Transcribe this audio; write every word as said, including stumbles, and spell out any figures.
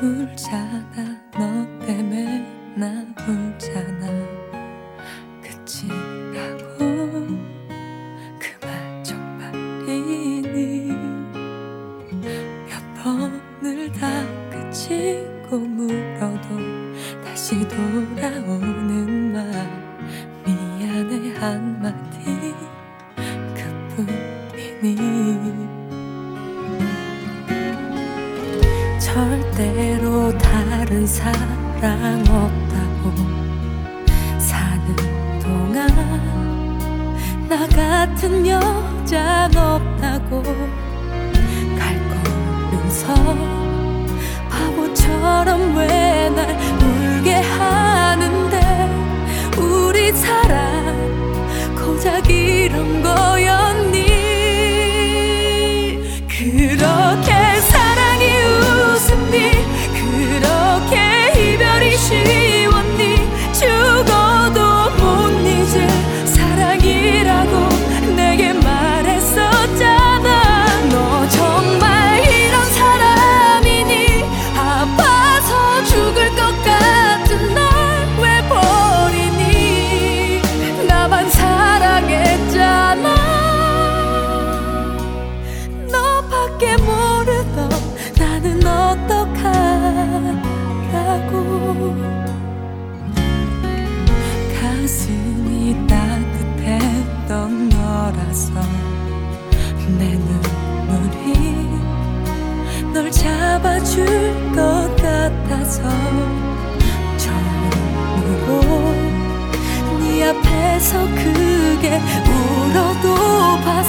울잖아. 너 때문에 나 울잖아. 그치라고 그 말 정말이니. 몇 번을 다 그치고 물어도 다시 돌아오는 말 미안해 한마디 그뿐이니. 절대로 다른 사랑 없다고 사는 동안 나 같은 여잔 없다고 갈 거면서 바보처럼 왜 날 울게 하는데. 우리 사랑 고작 이런 거였니. 그렇게 사랑이 웃음니. 그렇게 이별이 쉬웠니. 죽어도 못 잊을 사랑이라고 내게 말했었잖아. 너 정말 이런 사람이니. 아파서 죽을 것 같은 날 왜 버리니. 나만 사랑했잖아. 너밖에 모르던 나는 어떡하라고. 가슴이 따뜻했던 너라서 내 눈물이 널 잡아줄 것 같아서 처음으로 네 앞에서 크게 울어도 봤